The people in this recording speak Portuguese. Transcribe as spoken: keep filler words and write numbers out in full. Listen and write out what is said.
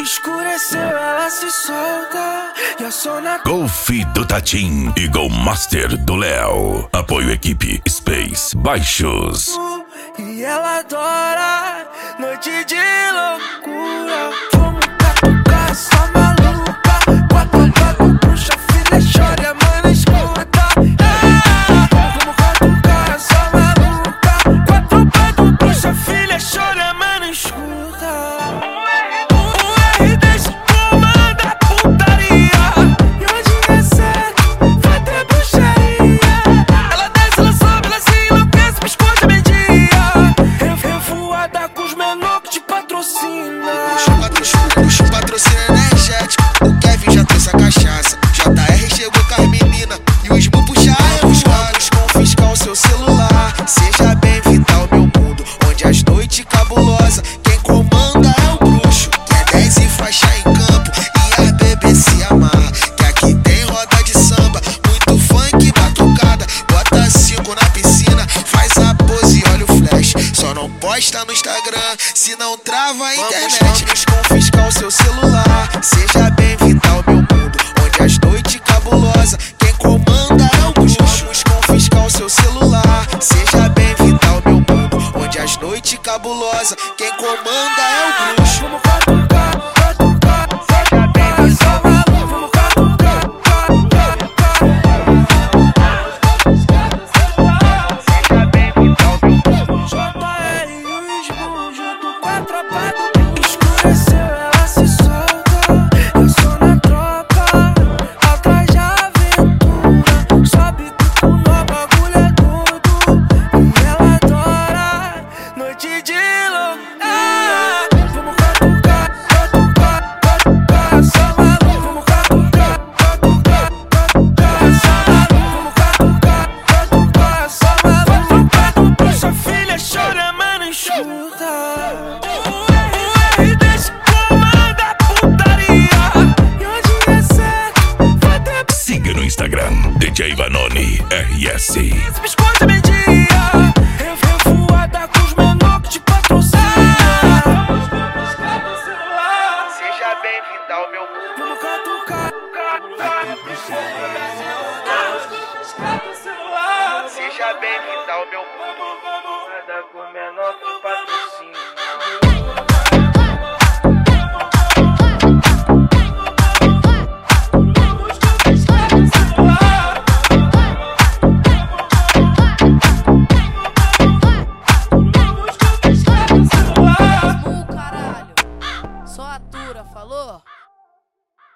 Escureceu, ela se solta e a sona. Golf do Tatim e Go Master do Léo. Apoio equipe Space Baixos. E ela adora noite de loucura. Vamos catucar essa maluca. Quatro, quatro, puxa, filha, chora, mano, escuta. É, vamos catucar essa maluca. Quatro, quatro, puxa, filha, chora, mano, escuta. Patrocínio energético, o Kevin já trouxe a cachaça. J R chegou com as meninas e os bu puxaram os olhos. Confiscar o seu celular. Seja bem-vindo ao meu mundo, onde as noites cabulosas quem comanda é o bruxo. Que é dez e faixa em campo e as bebê se amarra. Que aqui tem roda de samba, muito funk, batucada. Bota cinco na piscina, faz a pose e olha o flash. Só não posta no Instagram, se não trava a internet. Vamos confiscar o seu celular. Seja bem-vindo ao meu mundo, onde as noites cabulosas quem comanda é o bruxo. Vamos confiscar o seu celular. Seja bem-vindo ao meu mundo, onde as noites cabulosas quem comanda é o bruxo. Vamos catucar, catucar, seja bem-vindo ao meu mundo. Vamos catucar, catucar, seja bem-vindo ao meu mundo. J R e o Isbu junto com a tropa do escureceu, ela se solta. Eu sou na tropa, atrás de aventura. Sobe tudo no bagulho é tudo. E ela adora noite de loucura. Vamos catucar, catucar, catucar essa maluca. Vamos catucar, catucar, catucar essa maluca. Vamos catucar, catucar essa maluca. Puxa, filha, chora, mano, escuta. Siga no Instagram D J Vanoni R S. Biscoito meio-dia, revoada com os menor que te patrocina. Seja bem-vindo ao meu mundo. Vamos catucar, Seja bem-vindo ao meu mundo. Nada com menor que patrocina. Caralho, só atura, falou?